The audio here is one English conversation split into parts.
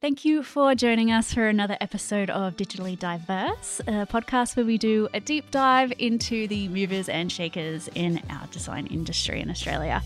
Thank you for joining us for another episode of Digitally Diverse, a podcast where we do a deep dive into the movers and shakers in our design industry in Australia.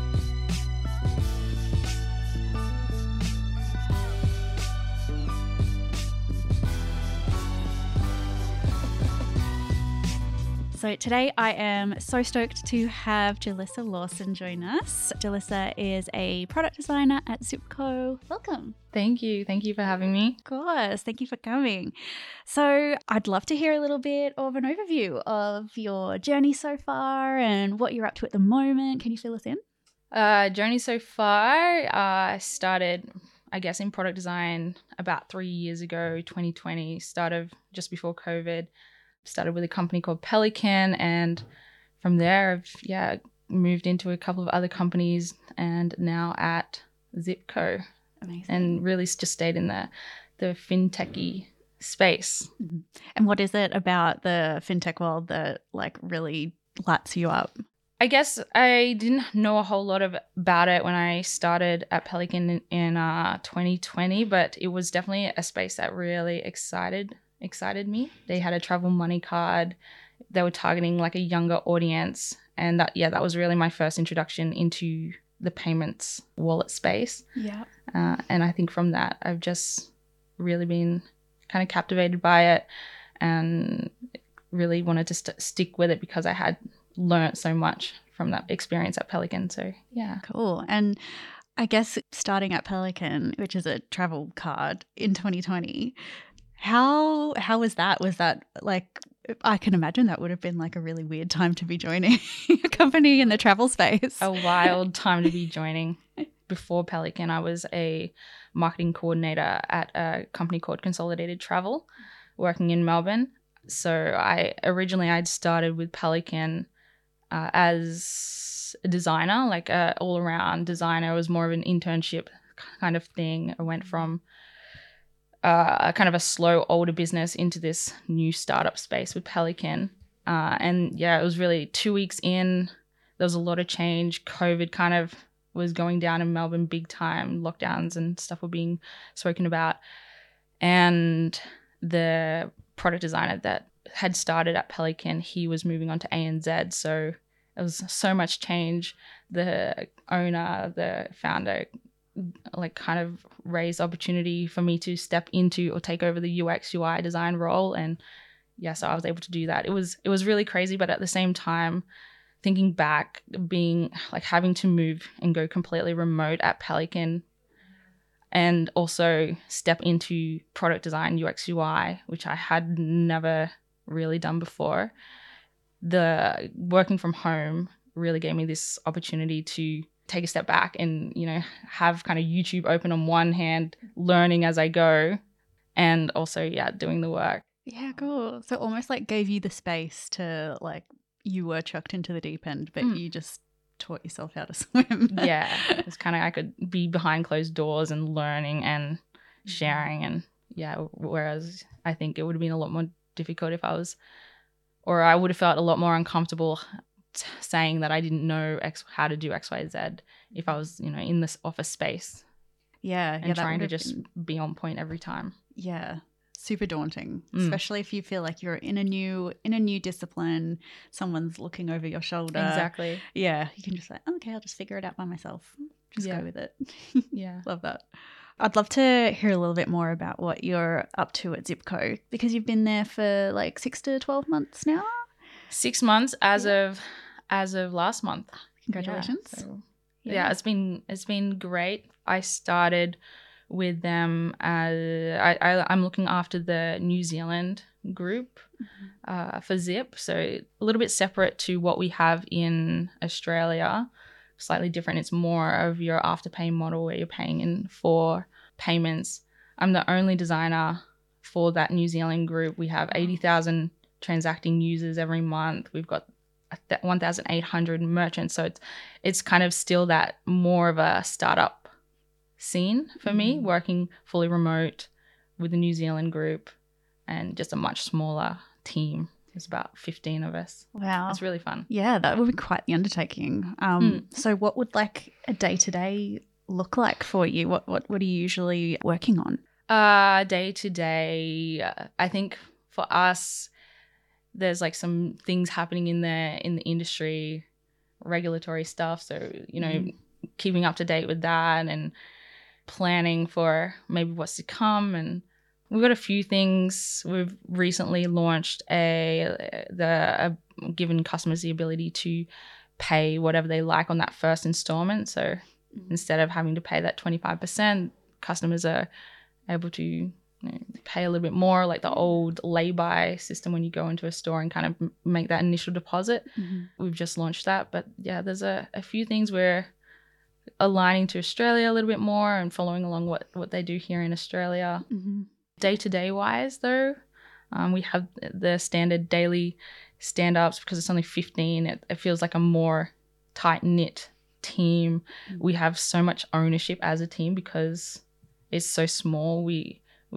So today I am so stoked to have Jalissa Lawson join us. Jalissa is a product designer at Zipco. Welcome. Thank you. Thank you for having me. Of course. Thank you for coming. So I'd love to hear a little bit of an overview of your journey so far and what you're up to at the moment. Can you fill us in? Journey so far, I started, in product design about 3 years ago, 2020, started just before COVID. Started with a company called Pelican, and from there I've moved into a couple of other companies and now at Zipco. Amazing. And really just stayed in the fintechy space. Mm-hmm. And what is it about the fintech world that really lights you up? I guess I didn't know a whole lot about it when I started at Pelican in 2020, but it was definitely a space that really excited me. They had a travel money card. They were targeting a younger audience, and that was really my first introduction into the payments wallet space. Yeah. And I think from that I've just really been kind of captivated by it and really wanted to stick with it because I had learned so much from that experience at Pelican. So yeah. Cool. And I guess starting at Pelican, which is a travel card in 2020, how was that? Was that I can imagine that would have been a really weird time to be joining a company in the travel space. A wild time to be joining. Before Pelican, I was a marketing coordinator at a company called Consolidated Travel, working in Melbourne. So I'd started with Pelican as a designer, a all-around designer. It was more of an internship kind of thing. I went from kind of a slow older business into this new startup space with Pelican. It was really 2 weeks in. There was a lot of change. COVID kind of was going down in Melbourne big time. Lockdowns and stuff were being spoken about. And the product designer that had started at Pelican, he was moving on to ANZ. So it was so much change. The owner, the founder, kind of raised opportunity for me to step into or take over the UX UI design role. And so I was able to do that. It was really crazy, but at the same time, thinking back, being having to move and go completely remote at Pelican and also step into product design, UX UI, which I had never really done before. The working from home really gave me this opportunity to take a step back and, have kind of YouTube open on one hand, learning as I go, and also, doing the work. Yeah, cool. So almost gave you the space to you were chucked into the deep end, but you just taught yourself how to swim. Yeah. It's kind of, I could be behind closed doors and learning and sharing. And whereas I think it would have been a lot more difficult if I would have felt a lot more uncomfortable saying that I didn't know how to do X, Y, Z if I was, in this office space. Yeah. And trying to just be on point every time. Yeah. Super daunting, especially if you feel you're in a new discipline, someone's looking over your shoulder. Exactly. Yeah. You can just okay, I'll just figure it out by myself. Just go with it. Yeah. Love that. I'd love to hear a little bit more about what you're up to at Zipco, because you've been there for 6 to 12 months now. 6 months as of last month. Congratulations. It's been great. I started with them as I'm looking after the New Zealand group for Zip, so a little bit separate to what we have in Australia. Slightly different. It's more of your afterpay model where you're paying in for payments. I'm the only designer for that New Zealand group. We have 80,000 transacting users every month. We've got 1,800 merchants. So it's kind of still that more of a startup scene for me, working fully remote with the New Zealand group and just a much smaller team. There's about 15 of us. Wow. It's really fun. Yeah, that would be quite the undertaking. So what would a day-to-day look like for you? What are you usually working on? Day to day, I think for us, there's like some things happening in the industry, regulatory stuff. So, keeping up to date with that and planning for maybe what's to come. And we've got a few things. We've recently launched given customers the ability to pay whatever they like on that first installment. So instead of having to pay that 25%, customers are able to pay a little bit more, like the old lay-by system when you go into a store and kind of make that initial deposit. We've just launched that. But yeah, there's a few things we're aligning to Australia a little bit more and following along what they do here in Australia. Day-to-day wise though, we have the standard daily stand-ups. Because it's only 15, it feels like a more tight-knit team. We have so much ownership as a team because it's so small. We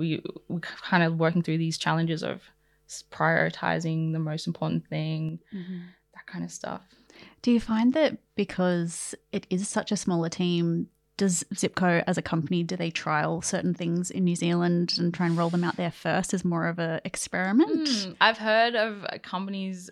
kind of working through these challenges of prioritizing the most important thing, that kind of stuff. Do you find that because it is such a smaller team, does Zip Co as a company, do they trial certain things in New Zealand and try and roll them out there first as more of an experiment? I've heard of companies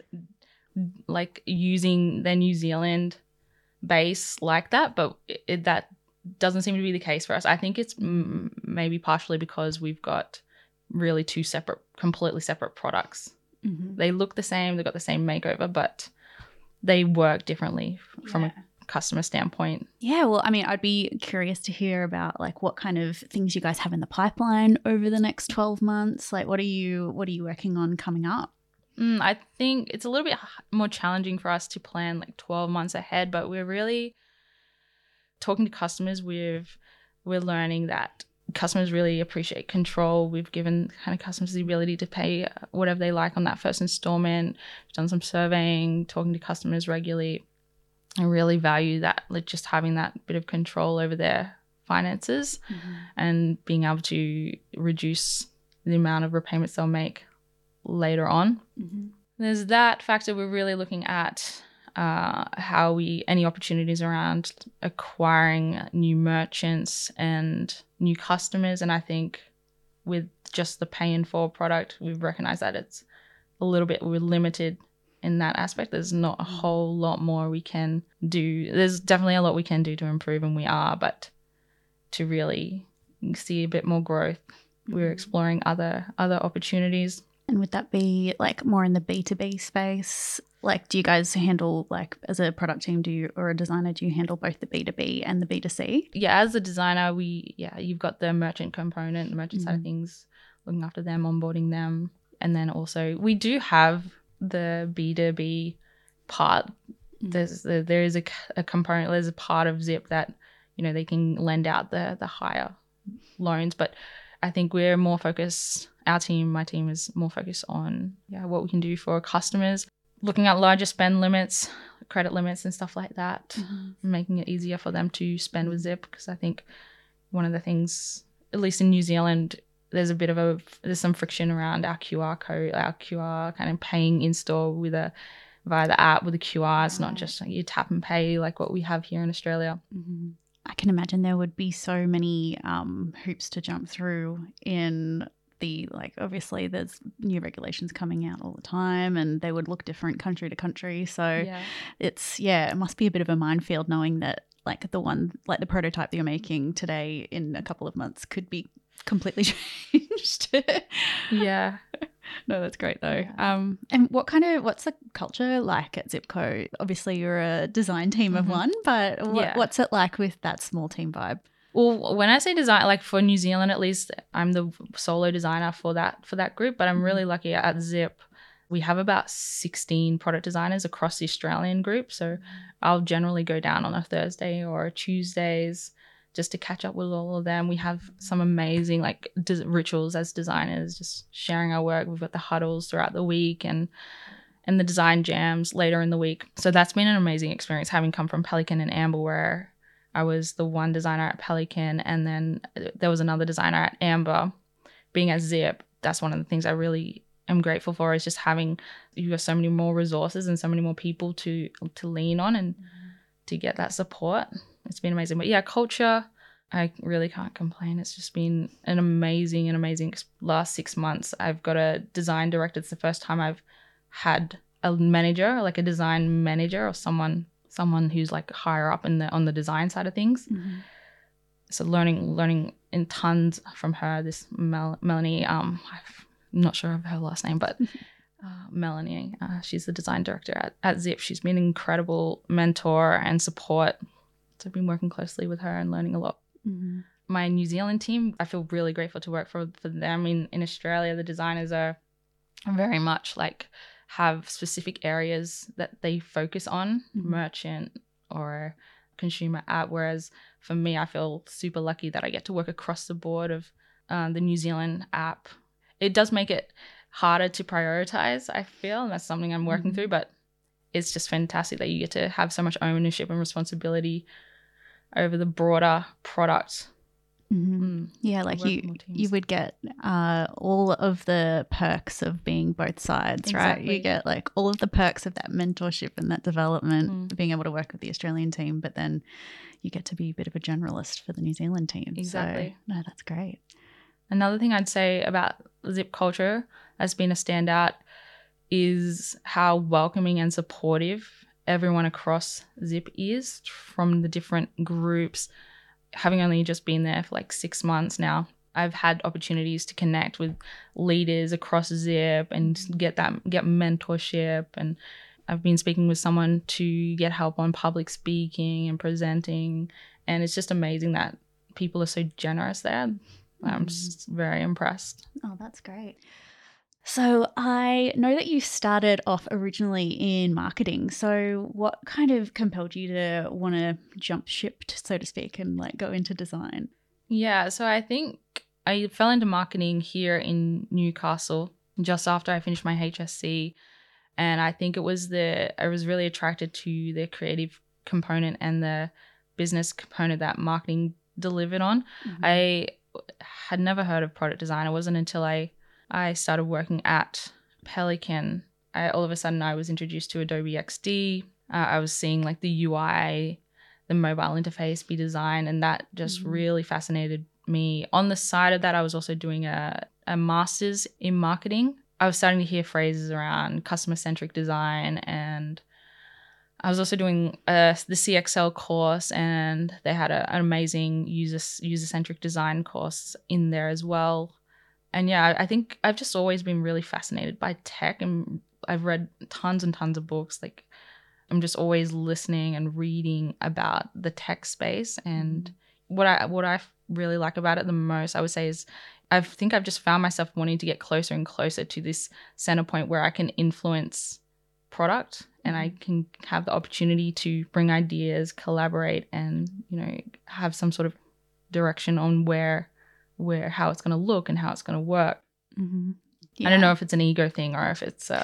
like using their New Zealand base like that, but that doesn't seem to be the case for us. I think it's maybe partially because we've got really two completely separate products. They look the same, they've got the same makeover, but they work differently from a customer standpoint. Yeah, well, I mean, I'd be curious to hear about like what kind of things you guys have in the pipeline over the next 12 months. Like what are you working on coming up? I think it's a little bit more challenging for us to plan like 12 months ahead, but we're really talking to customers. We're learning that customers really appreciate control. We've given kind of customers the ability to pay whatever they like on that first installment. We've done some surveying, talking to customers regularly. I really value that, like just having that bit of control over their finances and being able to reduce the amount of repayments they'll make later on. There's that factor. We're really looking at any opportunities around acquiring new merchants and new customers. And I think with just the pay in full product, we've recognized that it's a little bit, we're limited in that aspect. There's not a whole lot more we can do. There's definitely a lot we can do to improve, and we are, but to really see a bit more growth, we're exploring other opportunities. And would that be like more in the B2B space? Like, do you guys handle, like, as a product team, or a designer, do you handle both the B2B and the B2C? Yeah, as a designer, you've got the merchant component, the merchant side of things, looking after them, onboarding them. And then also we do have the B2B part. There is a component, there's a part of Zip that, they can lend out the higher loans. But I think we're more focused, my team is more focused on what we can do for customers, looking at larger spend limits, credit limits and stuff like that, making it easier for them to spend with Zip. Because I think one of the things, at least in New Zealand, there's some friction around our QR code, our QR kind of paying in store via the app with a QR. It's not just like you tap and pay like what we have here in Australia. I can imagine there would be so many hoops to jump through in obviously there's new regulations coming out all the time and they would look different country to country. So it must be a bit of a minefield knowing that like the prototype that you're making today in a couple of months could be completely changed. Yeah. No, that's great though. And what's the culture like at Zip Co? Obviously you're a design team of one, but what's it like with that small team vibe? Well, when I say design, like for New Zealand at least, I'm the solo designer for that group, but I'm really lucky at Zip. We have about 16 product designers across the Australian group. So I'll generally go down on a Thursday or Tuesdays just to catch up with all of them. We have some amazing like rituals as designers, just sharing our work. We've got the huddles throughout the week and the design jams later in the week. So that's been an amazing experience, having come from Pelican and Amber, where I was the one designer at Pelican and then there was another designer at Amber. Being at Zip, that's one of the things I really am grateful for, is just you've got so many more resources and so many more people to lean on and to get that support. It's been amazing. But yeah, culture, I really can't complain. It's just been an amazing last 6 months. I've got a design director. It's the first time I've had a manager, like a design manager, or someone who's like higher up on the design side of things. Mm-hmm. So learning in tons from her. This Melanie, I'm not sure of her last name, but Melanie, she's the design director at Zip. She's been an incredible mentor and support. So I've been working closely with her and learning a lot. Mm-hmm. My New Zealand team, I feel really grateful to work for them. In Australia, the designers are very much like have specific areas that they focus on, merchant or consumer app, whereas for me, I feel super lucky that I get to work across the board of the New Zealand app. It does make it harder to prioritize, I feel, and that's something I'm working through, but it's just fantastic that you get to have so much ownership and responsibility over the broader product. Yeah, like you would get all of the perks of being both sides, Exactly. right? You get like all of the perks of that mentorship and that development, being able to work with the Australian team, but then you get to be a bit of a generalist for the New Zealand team. Exactly. So, no, that's great. Another thing I'd say about Zip culture that's been a standout is how welcoming and supportive everyone across Zip is, from the different groups. Having only just been there for like 6 months now, I've had opportunities to connect with leaders across Zip and get mentorship. And I've been speaking with someone to get help on public speaking and presenting. And it's just amazing that people are so generous there. I'm just very impressed. Oh, that's great. So I know that you started off originally in marketing. So what kind of compelled you to want to jump ship, so to speak, and like go into design? Yeah, so I think I fell into marketing here in Newcastle just after I finished my HSC. And I think I was really attracted to the creative component and the business component that marketing delivered on. I had never heard of product design. It wasn't until I started working at Pelican, all of a sudden I was introduced to Adobe XD. I was seeing like the UI, the mobile interface be designed, and that just really fascinated me. On the side of that, I was also doing a master's in marketing. I was starting to hear phrases around customer-centric design, and I was also doing the CXL course, and they had an amazing user-centric design course in there as well. And yeah, I think I've just always been really fascinated by tech, and I've read tons and tons of books. Like, I'm just always listening and reading about the tech space. And what I really like about it the most, I would say, is I think I've just found myself wanting to get closer and closer to this center point where I can influence product and I can have the opportunity to bring ideas, collaborate, and, you know, have some sort of direction on how it's going to look and how it's going to work. I don't know if it's an ego thing or if it's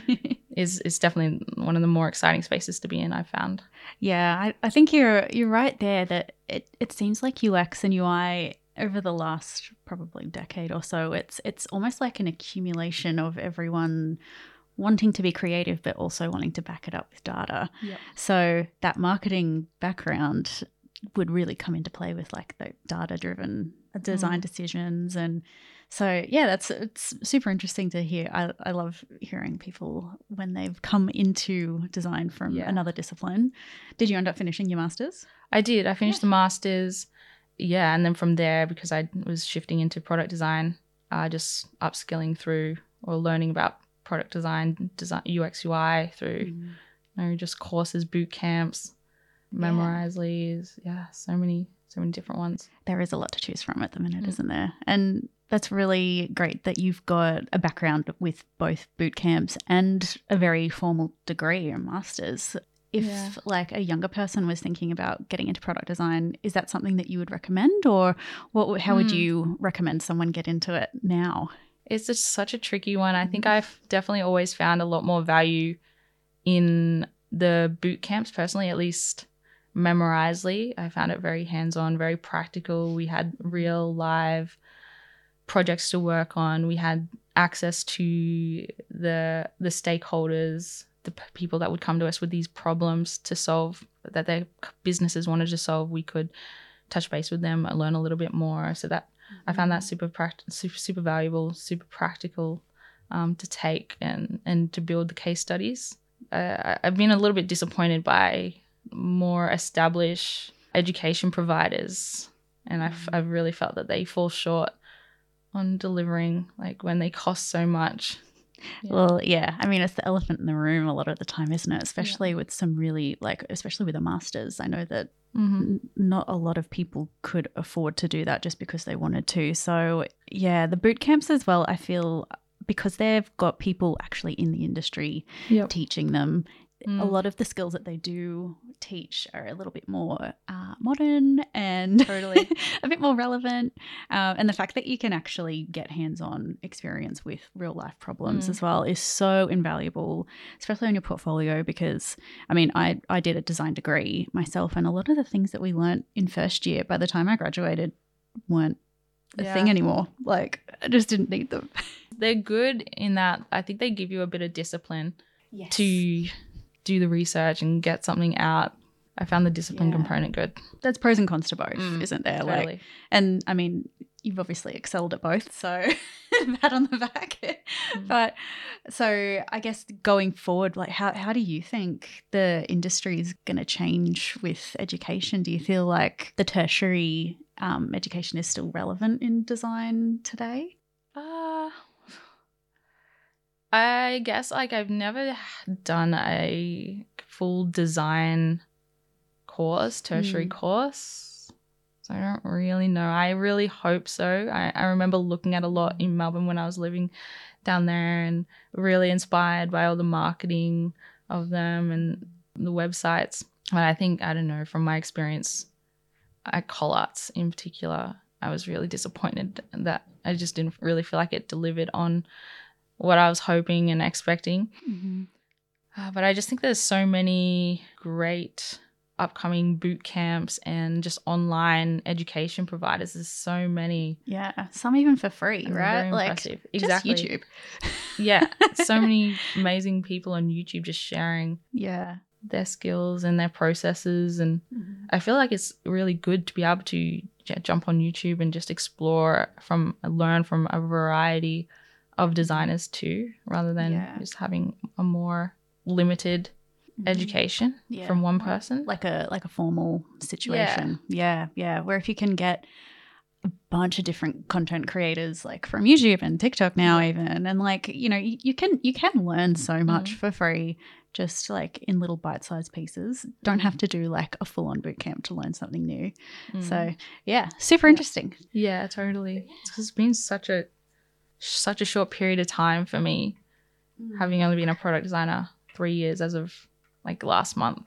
it's definitely one of the more exciting spaces to be in, I've found. Yeah, I think you're right there that it seems like UX and UI over the last probably decade or so, it's almost like an accumulation of everyone wanting to be creative but also wanting to back it up with data. Yep. So that marketing background would really come into play with like the data-driven design decisions. And so, yeah, it's super interesting to hear. I love hearing people when they've come into design from another discipline. Did you end up finishing your master's? I did. I finished the master's. Yeah, and then from there, because I was shifting into product design, just upskilling through or learning about product design UX UI through just courses, boot camps, Memorize-Lees. Yeah, so many different ones. There is a lot to choose from at the minute, isn't there? And that's really great that you've got a background with both boot camps and a very formal degree or master's. If like a younger person was thinking about getting into product design, is that something that you would recommend, or how would you recommend someone get into it now? It's just such a tricky one. I think I've definitely always found a lot more value in the boot camps personally, at least Memorize-Lee. I found it very hands-on, very practical. We had real live projects to work on. We had access to the stakeholders, the people that would come to us with these problems to solve, that their businesses wanted to solve. We could touch base with them, I learn a little bit more. So that I found that super valuable, super practical to take and to build the case studies. I've been a little bit disappointed by more established education providers, and I've really felt that they fall short on delivering, like when they cost so much. Yeah. Well, yeah. I mean, it's the elephant in the room a lot of the time, isn't it? Especially with some really, like, especially with a master's. I know that not a lot of people could afford to do that just because they wanted to. So, yeah, the boot camps as well, I feel, because they've got people actually in the industry teaching them, a lot of the skills that they do teach are a little bit more modern and totally a bit more relevant. And the fact that you can actually get hands-on experience with real life problems as well is so invaluable, especially on your portfolio, because, I mean, I did a design degree myself, and a lot of the things that we learnt in first year, by the time I graduated, weren't a thing anymore. Like, I just didn't need them. They're good in that I think they give you a bit of discipline to do the research and get something out. I found the discipline component good. There's pros and cons to both, isn't there? Totally. Like, and I mean, you've obviously excelled at both, so pat on the back. But so I guess going forward, like how do you think the industry is going to change with education? Do you feel like the tertiary education is still relevant in design today? I guess, like, I've never done a full design course, tertiary course, so I don't really know. I really hope so. I remember looking at a lot in Melbourne when I was living down there and really inspired by all the marketing of them and the websites. But I think, I don't know, from my experience at Collarts in particular, I was really disappointed that I just didn't really feel like it delivered on what I was hoping and expecting. But I just think there's so many great upcoming boot camps and just online education providers. There's so many. Yeah, some even for free, and right? Very impressive. Like, exactly. just YouTube. Yeah, so many amazing people on YouTube just sharing their skills and their processes. And I feel like it's really good to be able to jump on YouTube and just learn from a variety of designers too, rather than just having a more limited education from one person, like a formal situation. Yeah. Where if you can get a bunch of different content creators, like from YouTube and TikTok now, even, and like, you know, you can learn so much for free, just like in little bite-sized pieces. Don't have to do like a full-on boot camp to learn something new. So yeah, super interesting. Yeah, totally. It's been such a short period of time for me, having only been a product designer 3 years as of like last month.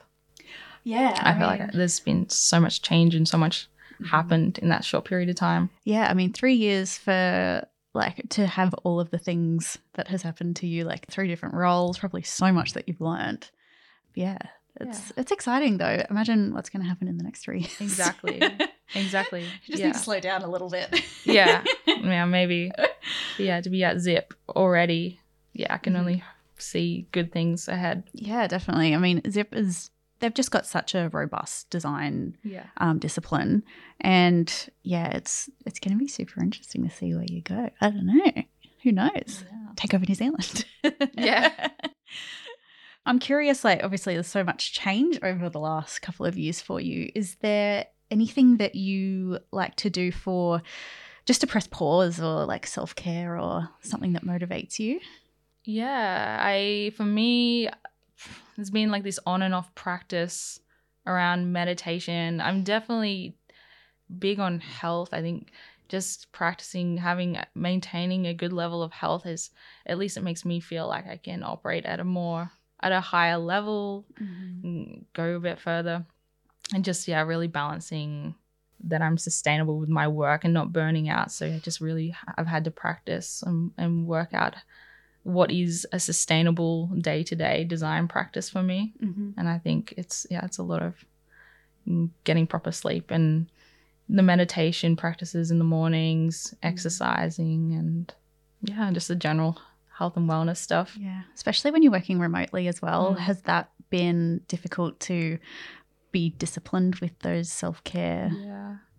I feel like there's been so much change and so much happened in that short period of time. Yeah, I mean, 3 years for like to have all of the things that has happened to you, like 3 different roles, probably so much that you've learned. Yeah, it's exciting though. Imagine what's going to happen in the next 3 years. Exactly. You just need to slow down a little bit. Yeah, maybe. Yeah, to be at Zip already, I can only see good things ahead. Yeah, definitely. I mean, Zip they've just got such a robust design discipline, and it's going to be super interesting to see where you go. I don't know. Who knows? Take over New Zealand. I'm curious, like, obviously there's so much change over the last couple of years for you. Is there anything that you like to do for just to press pause, or like self-care, or something that motivates you? Yeah, for me, there's been like this on and off practice around meditation. I'm definitely big on health. I think just practicing, maintaining a good level of health is, at least it makes me feel like I can operate at a higher level, go a bit further, and just, really balancing that I'm sustainable with my work and not burning out. So I've had to practice and work out what is a sustainable day-to-day design practice for me. And I think it's a lot of getting proper sleep and the meditation practices in the mornings, exercising, and just the general health and wellness stuff. Yeah, especially when you're working remotely as well. Has that been difficult to be disciplined with those self-care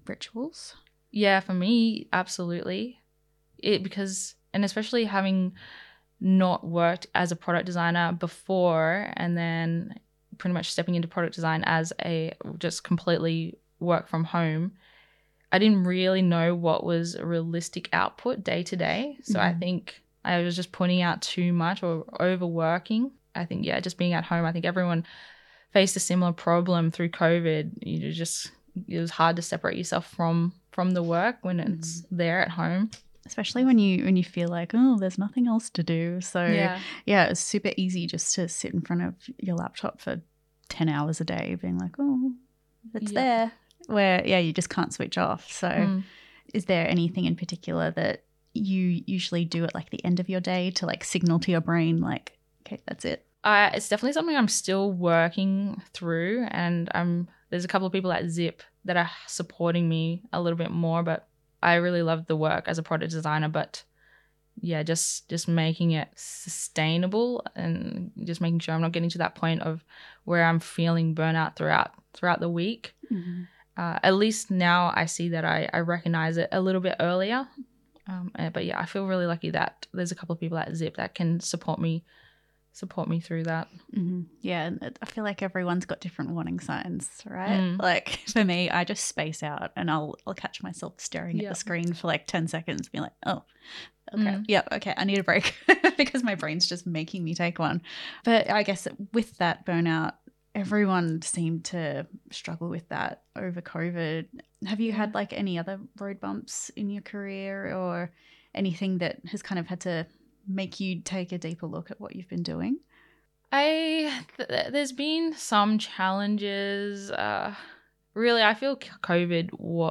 rituals? Yeah, for me, absolutely. And especially having not worked as a product designer before and then pretty much stepping into product design as a just completely work from home, I didn't really know what was realistic output day to day. So I think I was just putting out too much or overworking. I think, yeah, just being at home, I think everyone faced a similar problem through COVID. It was hard to separate yourself from the work when it's there at home. Especially when you feel like, oh, there's nothing else to do. So yeah, it's super easy just to sit in front of your laptop for 10 hours a day being like, oh, it's there. Where, yeah, you just can't switch off. So is there anything in particular that you usually do at like the end of your day to like signal to your brain like, okay, that's it? It's definitely something I'm still working through, and there's a couple of people at Zip that are supporting me a little bit more, but I really love the work as a product designer. But yeah, just making it sustainable and just making sure I'm not getting to that point of where I'm feeling burnout throughout the week. At least now I see that I recognize it a little bit earlier. But yeah, I feel really lucky that there's a couple of people at Zip that can support me through that. Yeah, and I feel like everyone's got different warning signs, right? Like for me, I just space out and I'll catch myself staring at the screen for like 10 seconds, being like, oh, okay, okay, I need a break because my brain's just making me take one. But I guess with that burnout, everyone seemed to struggle with that over COVID. Have you had like any other road bumps in your career or anything that has kind of had to make you take a deeper look at what you've been doing? There's been some challenges. Really, I feel COVID,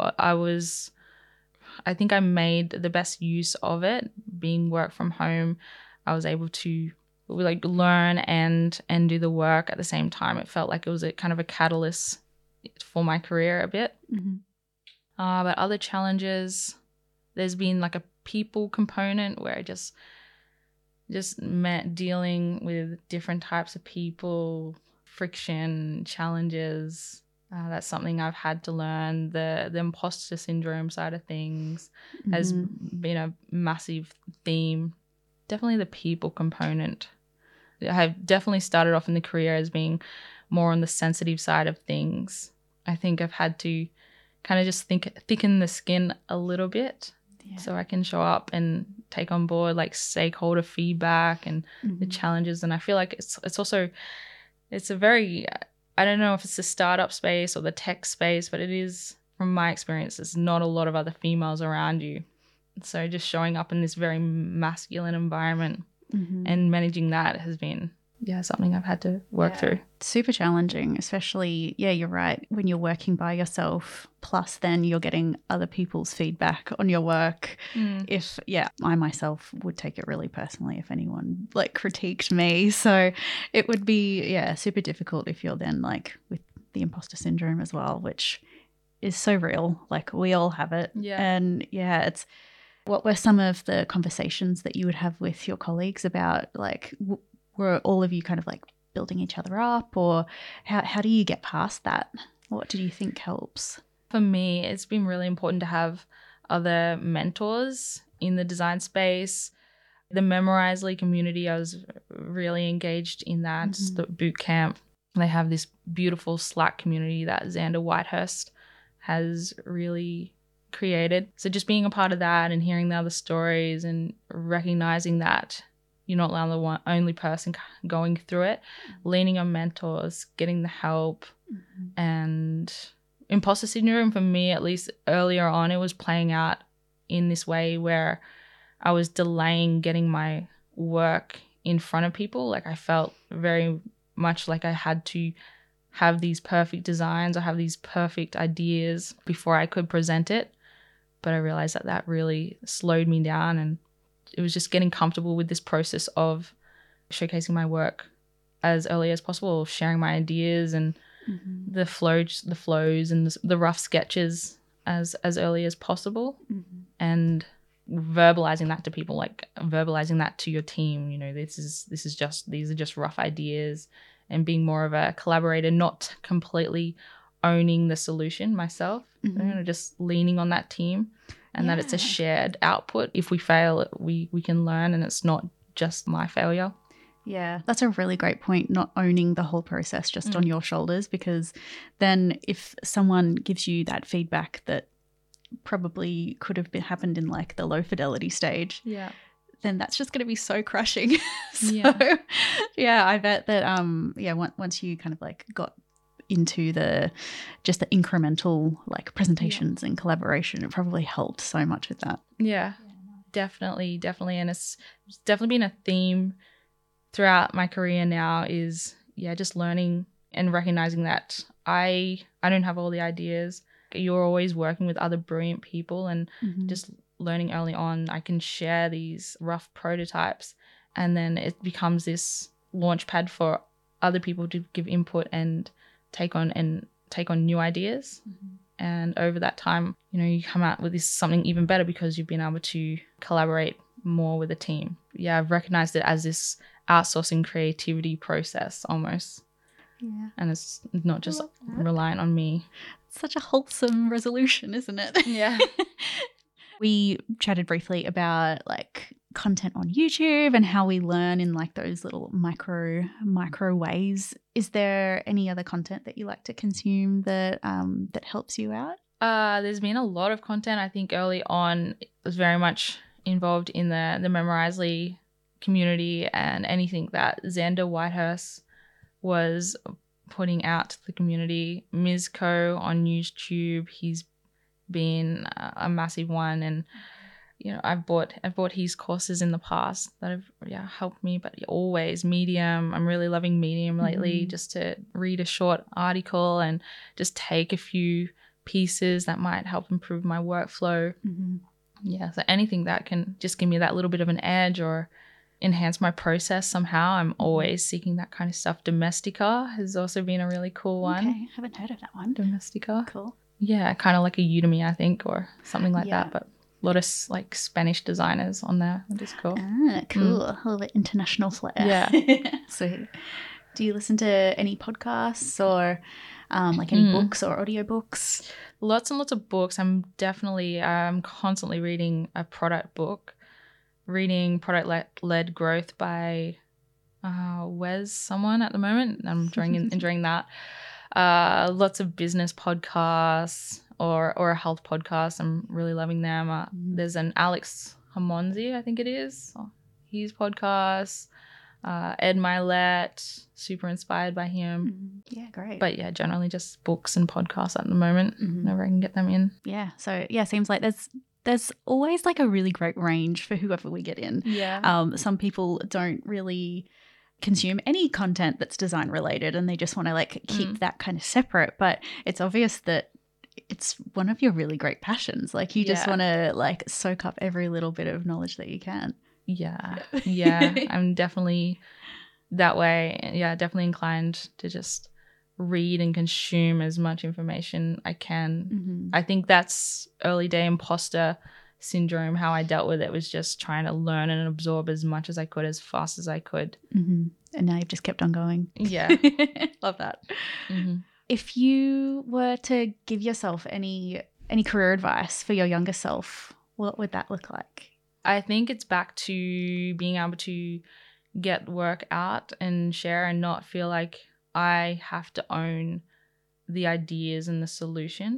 I think I made the best use of it. Being work from home, I was able to like learn and do the work at the same time. It felt like it was a kind of a catalyst for my career a bit. But other challenges, there's been like a people component where I just meant dealing with different types of people, friction, challenges. That's something I've had to learn. The imposter syndrome side of things has been a massive theme. Definitely the people component. I've definitely started off in the career as being more on the sensitive side of things. I think I've had to kind of just thicken the skin a little bit so I can show up and take on board like stakeholder feedback and the challenges. And I feel like it's a very, I don't know if it's the startup space or the tech space, but it is, from my experience, there's not a lot of other females around you. So just showing up in this very masculine environment and managing that has been something I've had to work through. Super challenging, especially, you're right, when you're working by yourself, plus then you're getting other people's feedback on your work. If, I myself would take it really personally if anyone like critiqued me. So it would be, super difficult if you're then like with the imposter syndrome as well, which is so real. Like we all have it. And it's, what were some of the conversations that you would have with your colleagues about like, were all of you kind of like building each other up, or how do you get past that? What do you think helps? For me, it's been really important to have other mentors in the design space. The Memorizely community, I was really engaged in that. The boot camp. They have this beautiful Slack community that Xander Whitehurst has really created. So just being a part of that and hearing the other stories and recognizing that you're not the only person going through it, leaning on mentors, getting the help. And imposter syndrome, for me, at least earlier on, it was playing out in this way where I was delaying getting my work in front of people. Like I felt very much like I had to have these perfect designs or have these perfect ideas before I could present it. But I realized that really slowed me down, and it was just getting comfortable with this process of showcasing my work as early as possible, sharing my ideas and the flows and the rough sketches as early as possible, and verbalizing that to people, like verbalizing that to your team. You know, these are just rough ideas, and being more of a collaborator, not completely owning the solution myself, just leaning on that team, and that it's a shared output. If we fail, we can learn, and it's not just my failure. Yeah, that's a really great point, not owning the whole process just on your shoulders, because then if someone gives you that feedback that probably could have happened in like the low fidelity stage, then that's just going to be so crushing. I bet that once you kind of like got into the incremental like presentations and collaboration, it probably helped so much with that. Definitely, and it's definitely been a theme throughout my career now, is just learning and recognizing that I don't have all the ideas. You're always working with other brilliant people, and just learning early on, I can share these rough prototypes, and then it becomes this launch pad for other people to give input and take on new ideas. And over that time, you come out with something even better because you've been able to collaborate more with a team. I've recognized it as this outsourcing creativity process almost. And it's not just reliant on me. It's such a wholesome resolution, isn't it? We chatted briefly about like content on YouTube and how we learn in like those little micro ways. Is there any other content that you like to consume that that helps you out? There's been a lot of content. I think early on I was very much involved in the Memorizely community, and anything that Xander Whitehurst was putting out to the community. Mizco on YouTube, he's been a massive one, and I've bought his courses in the past that have helped me. But always Medium, I'm really loving Medium lately, just to read a short article and just take a few pieces that might help improve my workflow. So anything that can just give me that little bit of an edge or enhance my process somehow, I'm always seeking that kind of stuff. Domestika has also been a really cool one. Okay, haven't heard of that one. Domestika. Cool. Kind of like a Udemy, I think, or something like that, but a lot of like Spanish designers on there, which is cool. Cool. A little bit international flair. So do you listen to any podcasts or like any books or audiobooks? Lots and lots of books. I'm constantly reading a product book. Reading Product-Led Growth by Wes someone at the moment. I'm enjoying that. Lots of business podcasts or a health podcast. I'm really loving them. There's an Alex Hamonzi, I think it is. His podcast. Ed Milet, super inspired by him. Yeah, great. But generally just books and podcasts at the moment. Whenever I can get them in. Yeah. So seems like there's always like a really great range for whoever we get in. Some people don't really consume any content that's design related, and they just want to like keep that kind of separate. But it's obvious that it's one of your really great passions. Like you just want to like soak up every little bit of knowledge that you can. I'm definitely that way. Definitely inclined to just read and consume as much information I can. I think that's early day imposter syndrome. How I dealt with it was just trying to learn and absorb as much as I could, as fast as I could. And now you've just kept on going. Love that. If you were to give yourself any career advice for your younger self, what would that look like? I think it's back to being able to get work out and share, and not feel like I have to own the ideas and the solution.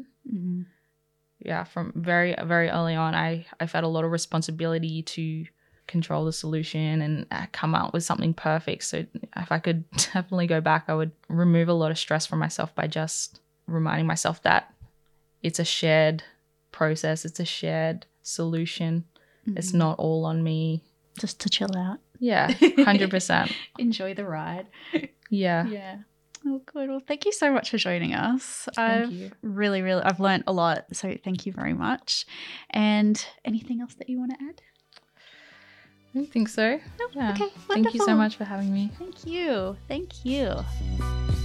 From very, very early on, I felt a lot of responsibility to control the solution and come out with something perfect. So if I could definitely go back, I would remove a lot of stress from myself by just reminding myself that it's a shared process, it's a shared solution. It's not all on me. Just to chill out. 100%. Enjoy the ride. Yeah. Oh, good. Well, thank you so much for joining us. Thank you. I've learned a lot, so thank you very much. And anything else that you want to add? I don't think so. No? Okay, Thank you so much for having me. Thank you.